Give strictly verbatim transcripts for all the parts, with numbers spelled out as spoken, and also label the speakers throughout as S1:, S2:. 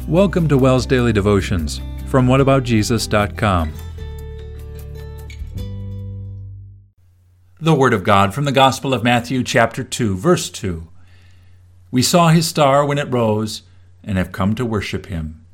S1: Welcome to Wells Daily Devotions from what about jesus dot com. The Word of God from the Gospel of Matthew, chapter two, verse two. We saw his star when it rose and have come to worship him.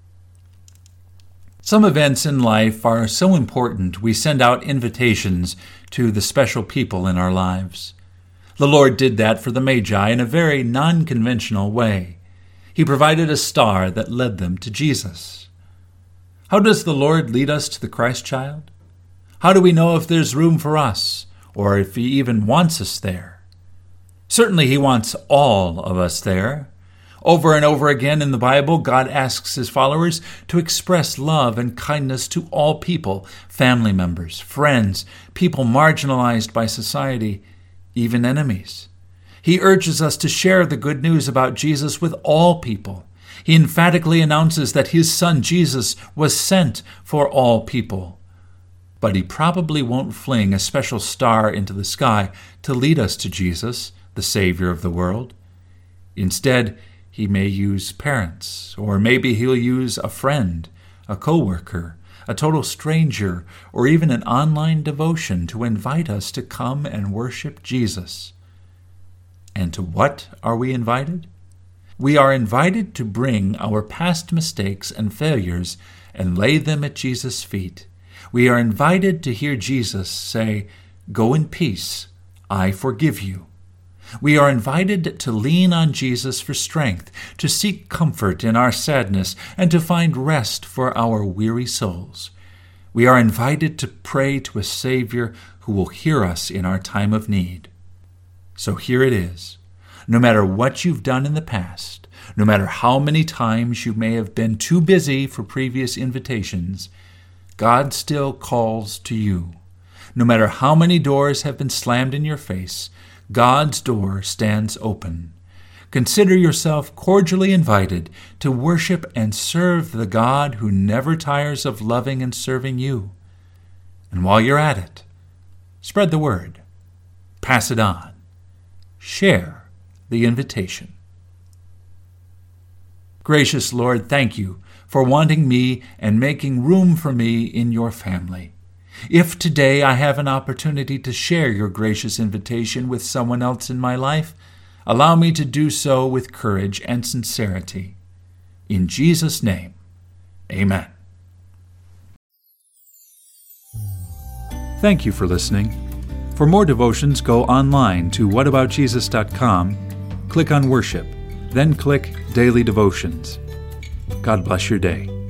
S1: Some events in life are so important we send out invitations to the special people in our lives. The Lord did that for the Magi in a very non-conventional way. He provided a star that led them to Jesus. How does the Lord lead us to the Christ child? How do we know if there's room for us, or if he even wants us there? Certainly he wants all of us there. Over and over again in the Bible, God asks his followers to express love and kindness to all people, family members, friends, people marginalized by society, even enemies. He urges us to share the good news about Jesus with all people. He emphatically announces that his son Jesus was sent for all people. But he probably won't fling a special star into the sky to lead us to Jesus, the Savior of the world. Instead, he may use parents, or maybe he'll use a friend, a co-worker, a total stranger, or even an online devotion to invite us to come and worship Jesus. And to what are we invited? We are invited to bring our past mistakes and failures and lay them at Jesus' feet. We are invited to hear Jesus say, "Go in peace, I forgive you." We are invited to lean on Jesus for strength, to seek comfort in our sadness, and to find rest for our weary souls. We are invited to pray to a Savior who will hear us in our time of need. So here it is. No matter what you've done in the past, no matter how many times you may have been too busy for previous invitations, God still calls to you. No matter how many doors have been slammed in your face, God's door stands open. Consider yourself cordially invited to worship and serve the God who never tires of loving and serving you. And while you're at it, spread the word. Pass it on. Share the invitation. Gracious Lord, thank you for wanting me and making room for me in your family. If today I have an opportunity to share your gracious invitation with someone else in my life, allow me to do so with courage and sincerity. In Jesus' name, amen. Thank you for listening. For more devotions, go online to what about jesus dot com, click on Worship, then click Daily Devotions. God bless your day.